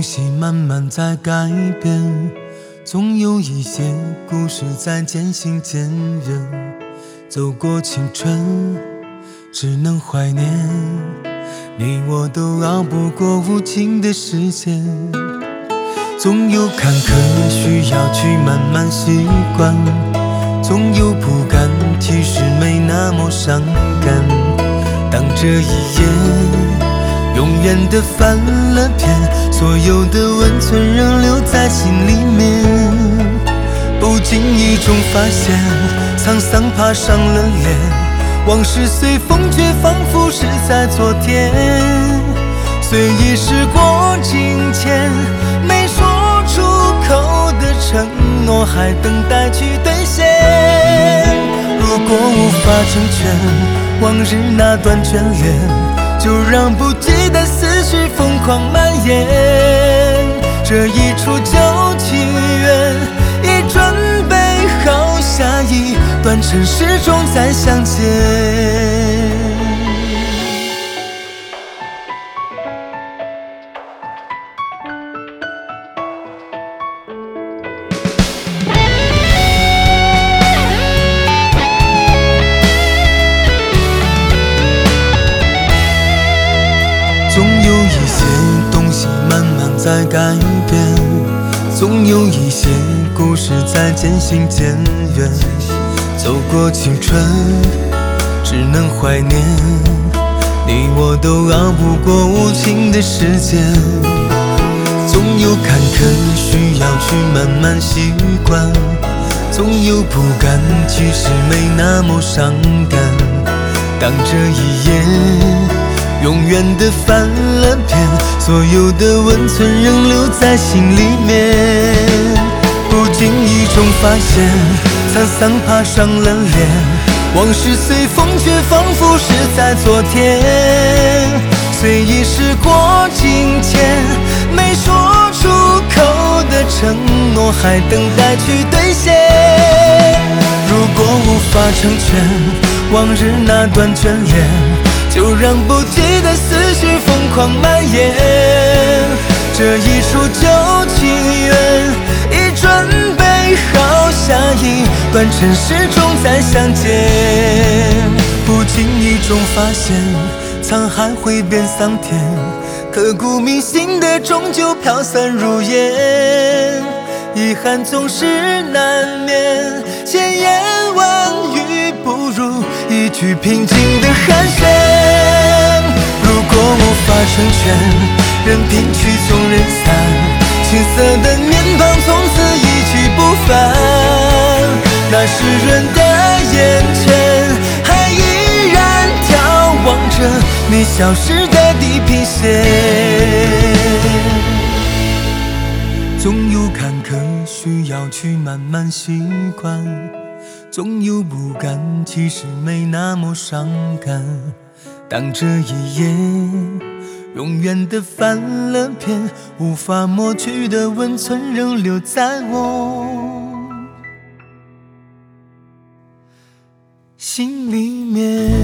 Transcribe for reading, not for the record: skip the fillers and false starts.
西慢慢在改变，总有一些故事在渐行渐远。走过青春，只能怀念，你我都熬不过无情的时间。总有坎坷需要去慢慢习惯，总有不甘其实没那么伤感。当这一夜永远的翻了篇，所有的温存仍留在心里面。不经意中发现，沧桑爬上了脸，往事随风却仿佛是在昨天。虽已时过境迁，没说出口的承诺还等待去兑现。如果无法成全往日那段眷恋，就让不羁的思绪疯狂蔓延。这一出旧情缘已准备好下一段尘世中再相见。总有一些东西慢慢在改变，总有一些故事在渐行渐远。走过青春，只能怀念，你我都熬不过无情的时间。总有坎坷需要去慢慢习惯，总有不甘其实没那么伤感。当这一夜永远的翻了篇，所有的温存仍留在心里面。不经意中发现，沧桑爬上了脸，往事随风却仿佛是在昨天。虽已时过境迁，没说出口的承诺还等待去兑现。如果无法成全往日那段眷恋，就让不羁的思绪疯狂蔓延。这一出旧情缘已准备好下一段尘世中再相见。不经意中发现，沧海会变桑田，刻骨铭心的终究飘散如烟。遗憾总是难免，千言万语不如一句平静的寒暄。如果无法成全，任凭曲终人散，青涩的面庞从此一去不返。那时人的眼前，还依然眺望着你消失的地平线。总有坎坷需要去慢慢习惯，总有不甘其实没那么伤感。当这一夜永远的翻了篇，无法抹去的温存仍留在我心里面。